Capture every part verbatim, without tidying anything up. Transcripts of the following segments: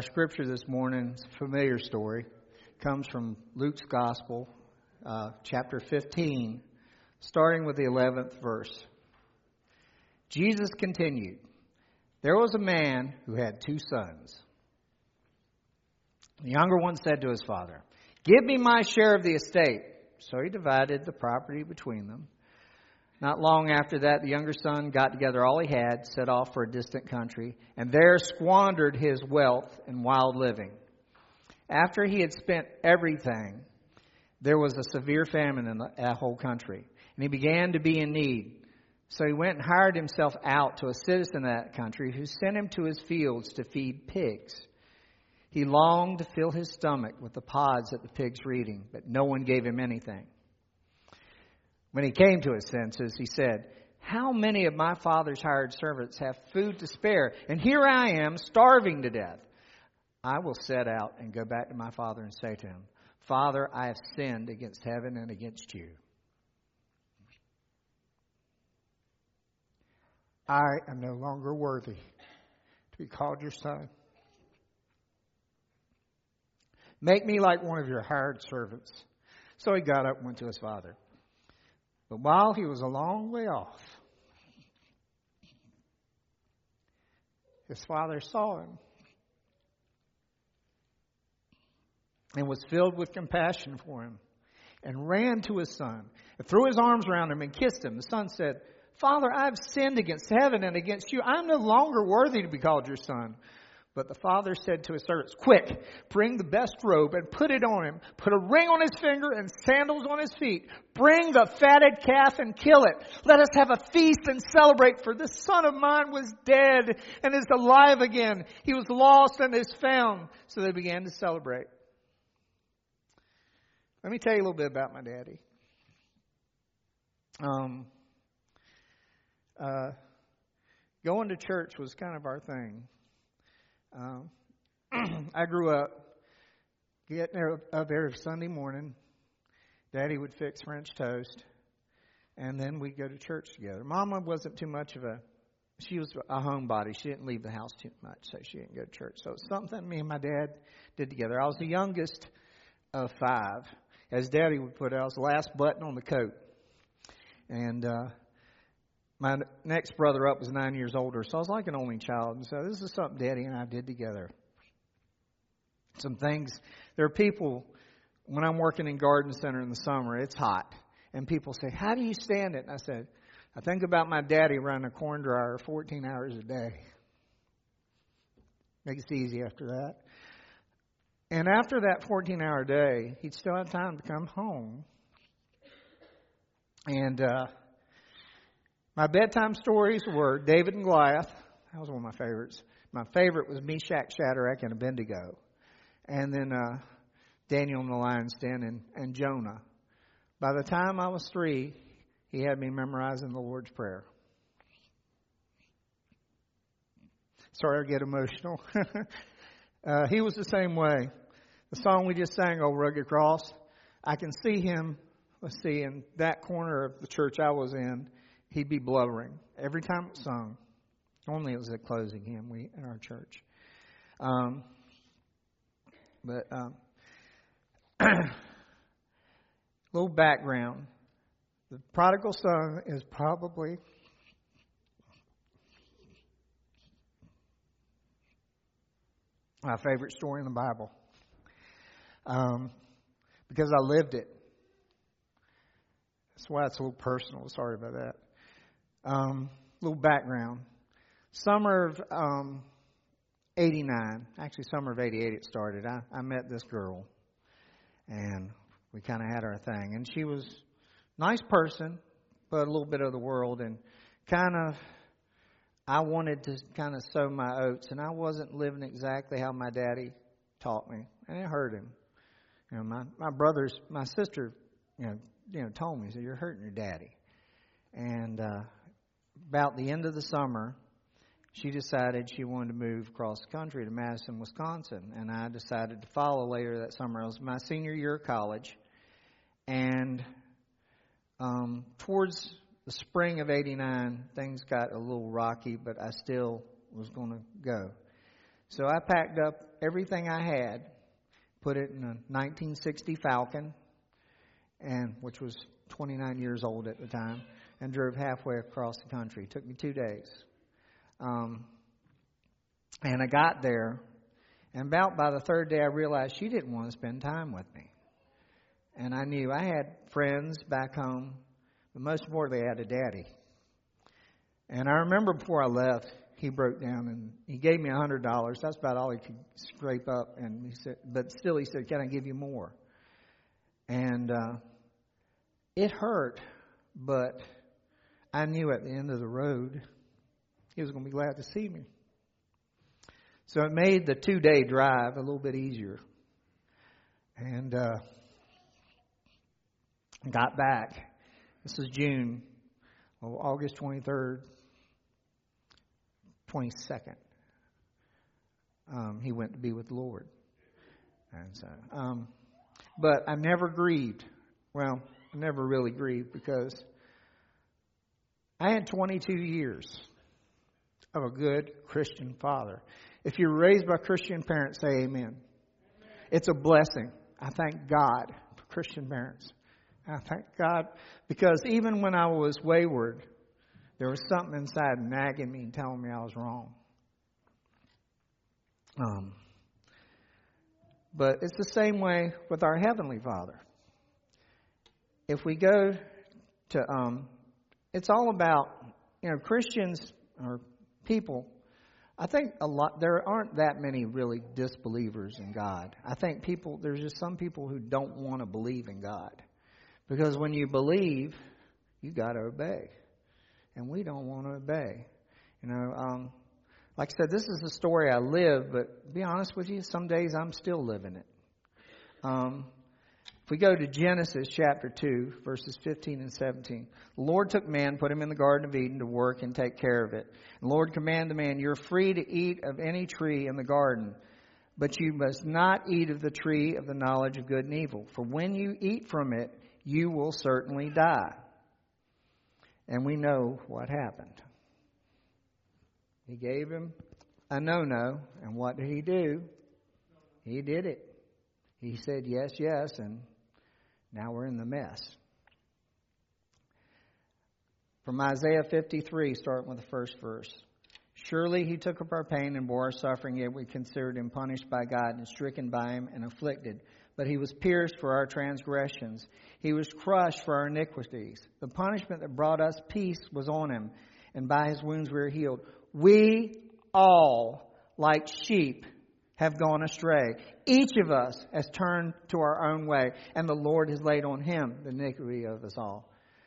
Our scripture this morning is a familiar story. It comes from Luke's Gospel, uh, chapter fifteen, starting with the eleventh verse. Jesus continued, "There was a man who had two sons. The younger one said to his father, 'Give me my share of the estate.' So he divided the property between them. Not long after that, the younger son got together all he had, set off for a distant country, and there squandered his wealth in wild living. After he had spent everything, there was a severe famine in the whole country, and he began to be in need. So he went and hired himself out to a citizen of that country who sent him to his fields to feed pigs. He longed to fill his stomach with the pods that the pigs were eating, but no one gave him anything. When he came to his senses, he said, 'How many of my father's hired servants have food to spare? And here I am, starving to death. I will set out and go back to my father and say to him, Father, I have sinned against heaven and against you. I am no longer worthy to be called your son. Make me like one of your hired servants.' So he got up and went to his father. But while he was a long way off, his father saw him and was filled with compassion for him and ran to his son and threw his arms around him and kissed him. The son said, 'Father, I have sinned against heaven and against you. I am no longer worthy to be called your son.' But the father said to his servants, 'Quick, bring the best robe and put it on him. Put a ring on his finger and sandals on his feet. Bring the fatted calf and kill it. Let us have a feast and celebrate, for this son of mine was dead and is alive again. He was lost and is found.' So they began to celebrate." Let me tell you a little bit about my daddy. Um, uh, going to church was kind of our thing. Um, I grew up getting there, up there every Sunday morning. Daddy would fix French toast, and then we'd go to church together. Mama wasn't too much of a, she was a homebody. She didn't leave the house too much, so she didn't go to church. So it's something me and my dad did together. I was the youngest of five. As Daddy would put it, I was the last button on the coat. And uh, my next brother up was nine years older, so I was like an only child. And so this is something Daddy and I did together. Some things, there are people, when I'm working in Garden Center in the summer, it's hot. And people say, "How do you stand it?" And I said, I think about my daddy running a corn dryer fourteen hours a day. Makes it easy after that. And after that fourteen-hour day, he'd still have time to come home. And uh, my bedtime stories were David and Goliath. That was one of my favorites. My favorite was Meshach, Shadrach, and Abednego. And then uh, Daniel in the lion's den and, and Jonah. By the time I was three, he had me memorizing the Lord's Prayer. Sorry, I get emotional. uh, he was the same way. The song we just sang, "Oh Rugged Cross," I can see him, let's see, in that corner of the church I was in, he'd be blubbering every time it was sung. Only it was a closing hymn we in our church. Um, but um, little background. The prodigal son is probably my favorite story in the Bible. Um, because I lived it. That's why it's a little personal. Sorry about that. Um, little background. Summer of um, eighty-nine, actually summer of eighty-eight it started. I, I met this girl, and we kind of had our thing. And she was a nice person, but a little bit of the world. And kind of, I wanted to kind of sow my oats, and I wasn't living exactly how my daddy taught me, and it hurt him. You know, my, my brothers, my sister, you know, you know, told me, "So you're hurting your daddy." And uh, about the end of the summer, she decided she wanted to move across the country to Madison, Wisconsin. And I decided to follow later that summer. It was my senior year of college. And um, towards the spring of eighty-nine, things got a little rocky, but I still was going to go. So I packed up everything I had, put it in a nineteen sixty Falcon, and which was twenty-nine years old at the time, and drove halfway across the country. It took me two days. Um, and I got there, and about by the third day I realized she didn't want to spend time with me. And I knew I had friends back home, but most importantly I had a daddy. And I remember before I left, he broke down and he gave me a hundred dollars. That's about all he could scrape up. And he said, but still he said, "Can I give you more?" And uh, it hurt, but I knew at the end of the road he was going to be glad to see me. So it made the two-day drive a little bit easier. And uh, got back. This was June, well, August twenty-third. twenty-second, um, he went to be with the Lord. And so, um, but I never grieved. Well, I never really grieved because I had twenty-two years of a good Christian father. If you're raised by Christian parents, say amen. Amen. It's a blessing. I thank God for Christian parents. I thank God because even when I was wayward, there was something inside nagging me and telling me I was wrong. Um, but it's the same way with our Heavenly Father. If we go to, um, it's all about, you know, Christians or people. I think a lot, there aren't that many really disbelievers in God. I think people, there's just some people who don't want to believe in God. Because when you believe, you got to obey. And we don't want to obey. You know, um, like I said, this is the story I live, but to be honest with you, some days I'm still living it. Um, if we go to Genesis chapter two, verses fifteen and seventeen. The Lord took man, put him in the Garden of Eden to work and take care of it. The Lord commanded the man, "You're free to eat of any tree in the garden, but you must not eat of the tree of the knowledge of good and evil. For when you eat from it, you will certainly die." And we know what happened. He gave him a no-no. And what did he do? He did it. He said yes, yes, and now we're in the mess. From Isaiah fifty-three, starting with the first verse. "Surely he took up our pain and bore our suffering, yet we considered him punished by God and stricken by him and afflicted. But he was pierced for our transgressions. He was crushed for our iniquities. The punishment that brought us peace was on him, and by his wounds we are healed. We all, like sheep, have gone astray. Each of us has turned to our own way, and the Lord has laid on him the iniquity of us all."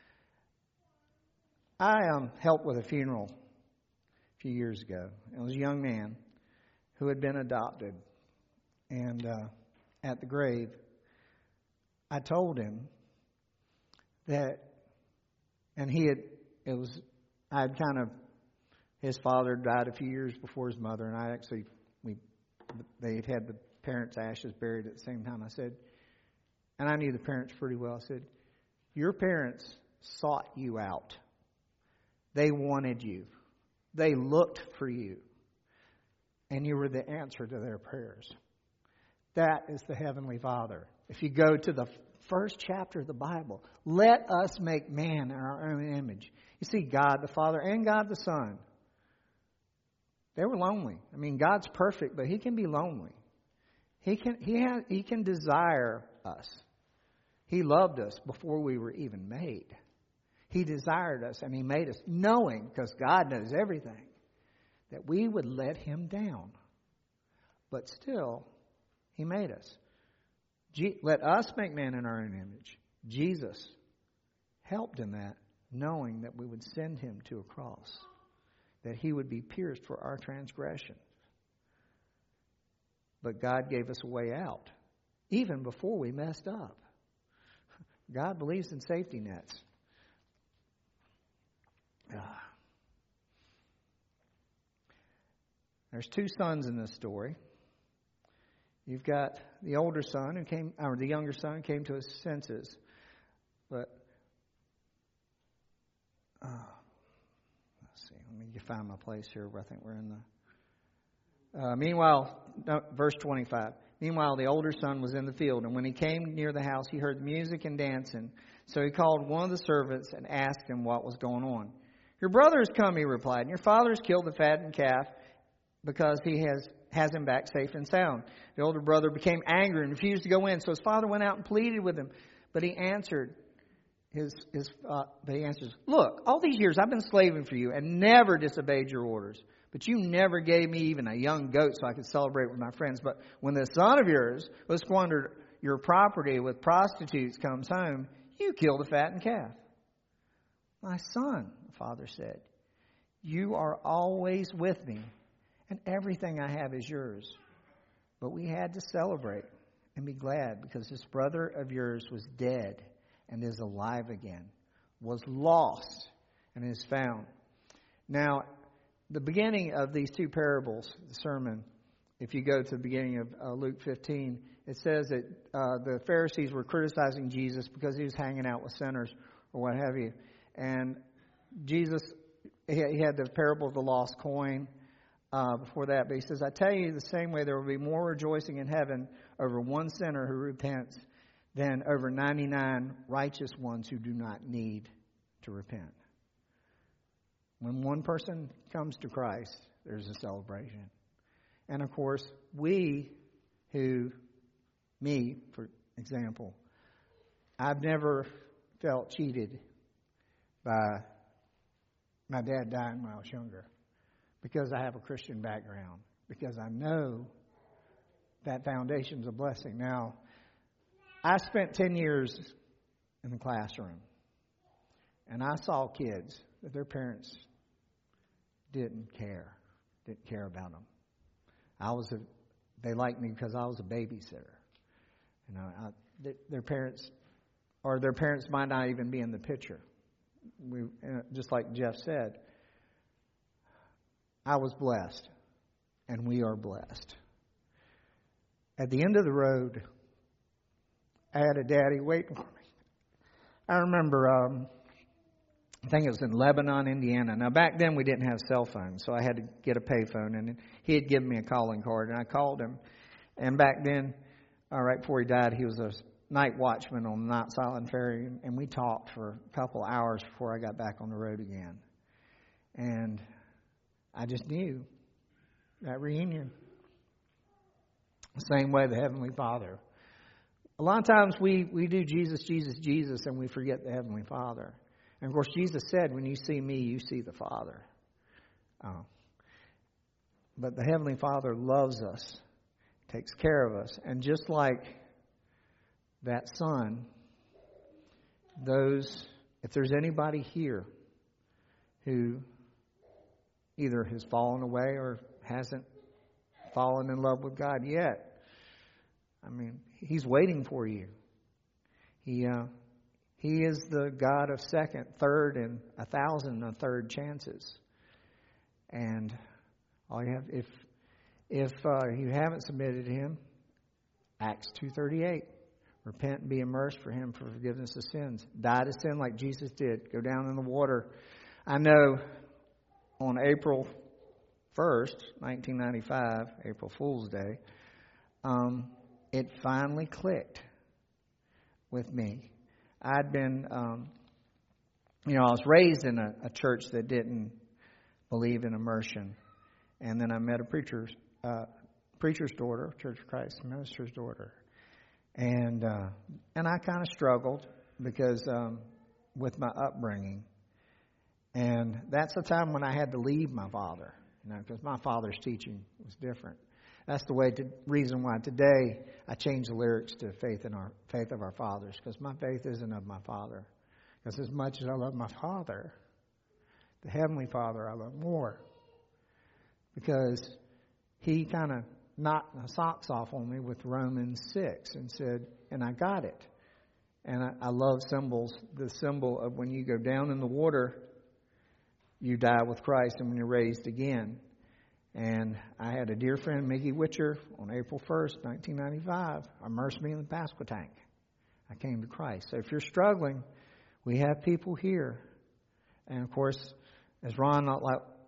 I um, helped with a funeral a few years ago. It was a young man who had been adopted. And uh, at the grave, I told him that, and he had, it was, I had kind of, his father died a few years before his mother, and I actually, we, they had had the parents' ashes buried at the same time. I said, and I knew the parents pretty well, I said, "Your parents sought you out. They wanted you. They looked for you. And you were the answer to their prayers." That is the Heavenly Father. If you go to the first chapter of the Bible, let us make man in our own image. You see, God the Father and God the Son, they were lonely. I mean, God's perfect, but He can be lonely. He can, he has, he can desire us. He loved us before we were even made. He desired us and He made us knowing, because God knows everything, that we would let Him down. But still, He made us. Je- let us make man in our own image. Jesus helped in that, knowing that we would send Him to a cross, that He would be pierced for our transgression. But God gave us a way out, even before we messed up. God believes in safety nets. Ah. There's two sons in this story. You've got the older son who came, or the younger son came to his senses. But, uh, let's see, let me find my place here where I think we're in the, Uh, meanwhile, no, verse twenty-five. Meanwhile, the older son was in the field, and when he came near the house, he heard music and dancing. So he called one of the servants and asked him what was going on. Your brother has come, he replied, and your father has killed the fattened calf because he has, has him back safe and sound. The older brother became angry and refused to go in. So his father went out and pleaded with him. But he answered, his, his, uh, but he answers, look, all these years I've been slaving for you and never disobeyed your orders. But you never gave me even a young goat so I could celebrate with my friends. But when this son of yours who squandered your property with prostitutes comes home, you kill the fattened calf. My son, the father said, you are always with me, and everything I have is yours. But we had to celebrate and be glad because this brother of yours was dead and is alive again, was lost and is found. Now, the beginning of these two parables, the sermon, if you go to the beginning of uh, Luke fifteen, it says that uh, the Pharisees were criticizing Jesus because he was hanging out with sinners or what have you. And Jesus, he had the parable of the lost coin uh, before that. But he says, I tell you, the same way there will be more rejoicing in heaven over one sinner who repents than over ninety-nine righteous ones who do not need to repent. When one person comes to Christ, there's a celebration. And of course, we who, me, for example, I've never felt cheated by my dad dying when I was younger because I have a Christian background, because I know that foundation's a blessing. Now, I spent ten years in the classroom, and I saw kids that their parents didn't care, didn't care about them. I was a, they liked me because I was a babysitter. You know, I, they, their parents, or their parents might not even be in the picture. We, just like Jeff said, I was blessed, and we are blessed. At the end of the road, I had a daddy waiting for me. I remember, um, I think it was in Lebanon, Indiana. Now, back then we didn't have cell phones, so I had to get a payphone, and he had given me a calling card, and I called him. And back then, uh, right before he died, he was a night watchman on the Knox Island Ferry, and we talked for a couple hours before I got back on the road again. And I just knew that reunion. The same way the Heavenly Father. A lot of times we, we do Jesus, Jesus, Jesus, and we forget the Heavenly Father. And of course, Jesus said, when you see me, you see the Father. Oh. But the Heavenly Father loves us, takes care of us. And just like that son, those, if there's anybody here who either has fallen away or hasn't fallen in love with God yet, I mean, He's waiting for you. He uh, He is the God of second, third, and a thousand and a third chances. And all you have, if if uh, you haven't submitted to Him, Acts two thirty-eight, repent and be immersed for Him for forgiveness of sins. Die to sin like Jesus did. Go down in the water. I know on April first, nineteen ninety-five, April Fool's Day, um, it finally clicked with me. I'd been, um, you know, I was raised in a, a church that didn't believe in immersion. And then I met a preacher's, uh, preacher's daughter, Church of Christ minister's daughter. And uh, and I kind of struggled because um, with my upbringing. And that's the time when I had to leave my father, you know, because my father's teaching was different. That's the way to, reason why today I changed the lyrics to faith in our faith of our fathers, because my faith isn't of my father. Because as much as I love my father, the Heavenly Father I love more, because he kind of knocked my socks off on me with Romans six and said, and I got it. And I, I love symbols. The symbol of when you go down in the water, you die with Christ, and when you're raised again. And I had a dear friend, Mickey Witcher, on April first, nineteen ninety-five, immersed me in the Pasqua tank. I came to Christ. So if you're struggling, we have people here. And of course, as Ron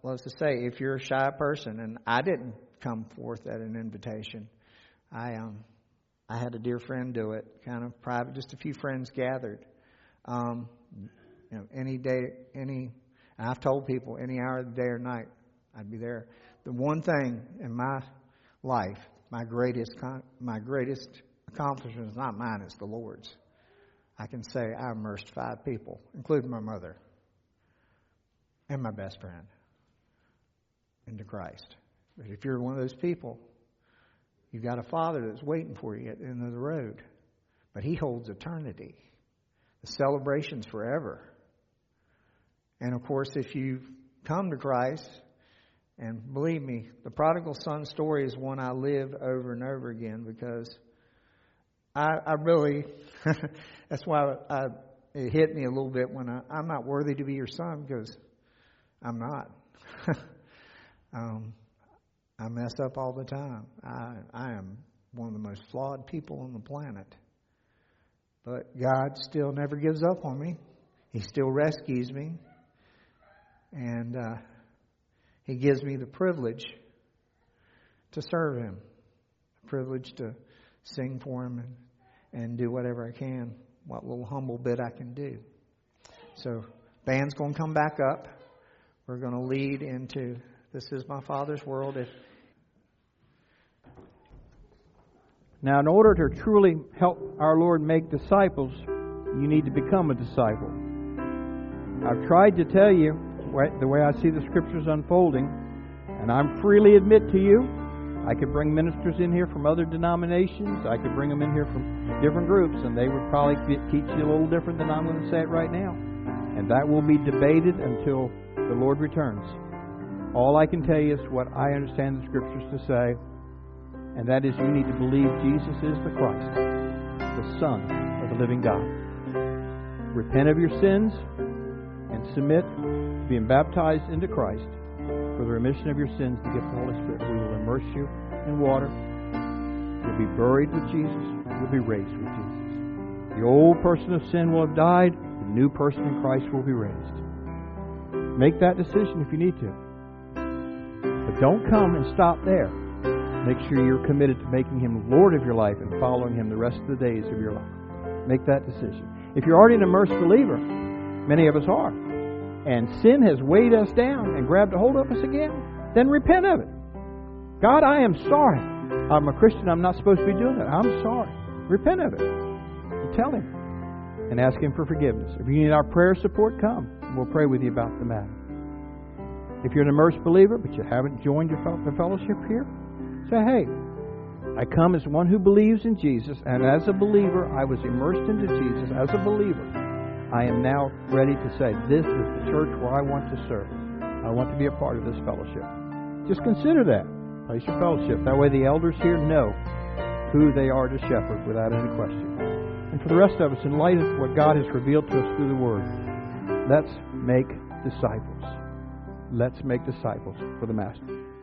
let's just say, if you're a shy person, and I didn't come forth at an invitation, I um, I had a dear friend do it, kind of private, just a few friends gathered. Um, you know, any day, any, and I've told people, any hour of the day or night, I'd be there. The one thing in my life, my greatest, my greatest accomplishment is not mine; it's the Lord's. I can say I immersed five people, including my mother and my best friend, into Christ. But if you're one of those people, you've got a Father that's waiting for you at the end of the road. But He holds eternity. The celebration's forever. And of course, if you come to Christ, and believe me, the prodigal son story is one I live over and over again, because I, I really, that's why I, it hit me a little bit when I, I'm not worthy to be your son, because I'm not. um, I mess up all the time. I, I am one of the most flawed people on the planet. But God still never gives up on me. He still rescues me. And uh, He gives me the privilege to serve Him. The privilege to sing for Him and, and do whatever I can, what little humble bit I can do. So, band's going to come back up. We're going to lead into This Is My Father's World. If Now, in order to truly help our Lord make disciples, you need to become a disciple. I've tried to tell you the way I see the Scriptures unfolding, and I freely admit to you, I could bring ministers in here from other denominations. I could bring them in here from different groups, and they would probably teach you a little different than I'm going to say it right now. And that will be debated until the Lord returns. All I can tell you is what I understand the Scriptures to say, and that is you need to believe Jesus is the Christ, the Son of the living God. Repent of your sins and submit to being baptized into Christ for the remission of your sins to get the Holy Spirit. We will immerse you in water. You'll be buried with Jesus. You'll be raised with Jesus. The old person of sin will have died. The new person in Christ will be raised. Make that decision if you need to. But don't come and stop there. Make sure you're committed to making Him Lord of your life and following Him the rest of the days of your life. Make that decision. If you're already an immersed believer, many of us are, and sin has weighed us down and grabbed a hold of us again, then repent of it. God, I am sorry. I'm a Christian. I'm not supposed to be doing that. I'm sorry. Repent of it. And tell Him. And ask Him for forgiveness. If you need our prayer support, come. We'll pray with you about the matter. If you're an immersed believer, but you haven't joined your fellowship here, say, hey, I come as one who believes in Jesus, and as a believer, I was immersed into Jesus. As a believer, I am now ready to say, this is the church where I want to serve. I want to be a part of this fellowship. Just consider that. Place your fellowship. That way the elders here know who they are to shepherd without any question. And for the rest of us, in light of what God has revealed to us through the Word, let's make disciples. Let's make disciples for the Master.